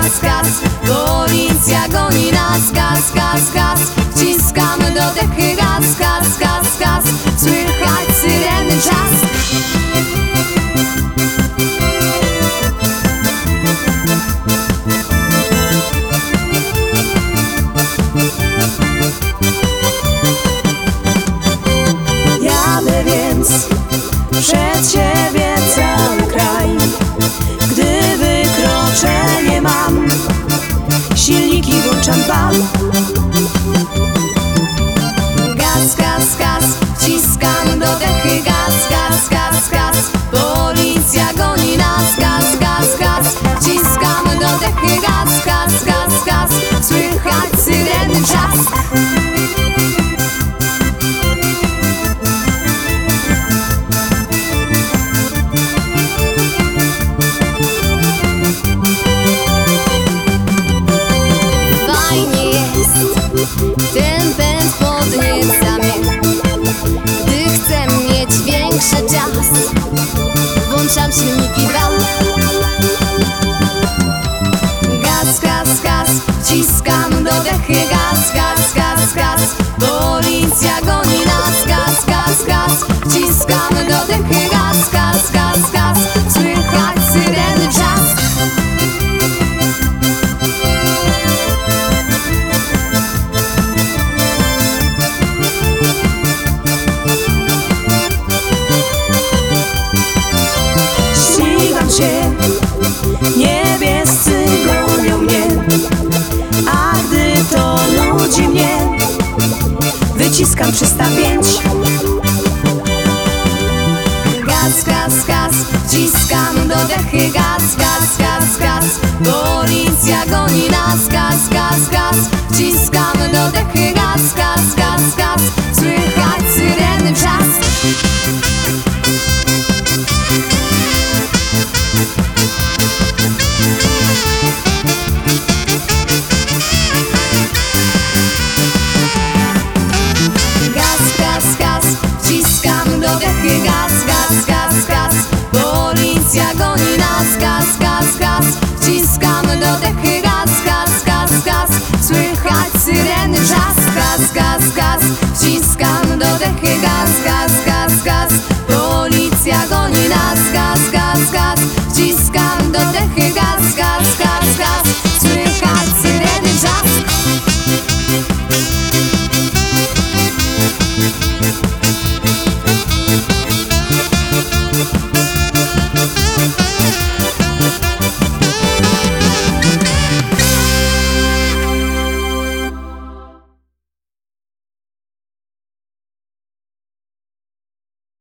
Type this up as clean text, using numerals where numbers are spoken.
gaz, gaz. Policja goni nas, gaz, gaz, gaz. Wciskamy do dechy gaz, gaz, gaz, gaz. Słychać syreny trzask. Jadę więc przed siebie cały kraj. Gdy wykroczenie mam, silniki włączam dwa. Gaz, gaz, gaz, wciskam do dechy gaz, gaz, gaz, gaz. Policja goni nas, gaz, gaz, gaz. Wciskamy do dechy gaz, gaz, gaz, gaz. Słychać syreny trzask. Ten pęd podnieca mnie. Gdy chcę mieć większy czas, włączam silniki dwa. Gaz, gaz, gaz, wciskam do dechy gaz, gaz, gaz, gaz. Policja goni nas, gaz, gaz, gaz. Wciskamy do dechy gaz, gaz, gaz, gaz. Słychać syreny trzask. Niebiescy gonią mnie, a gdy to nudzi mnie, wyciskam 305. Gaz, gaz, gaz, wciskam do dechy gaz, gaz, gaz, gaz. Policja goni nas, gaz, gaz, gaz. Wciskamy do dechy gaz, gaz, gaz, gaz. Słychać syreny trzask. Gaz, gaz, gaz, gaz. Policja goni nas, gaz, gaz, gaz. Wciskamy do dechy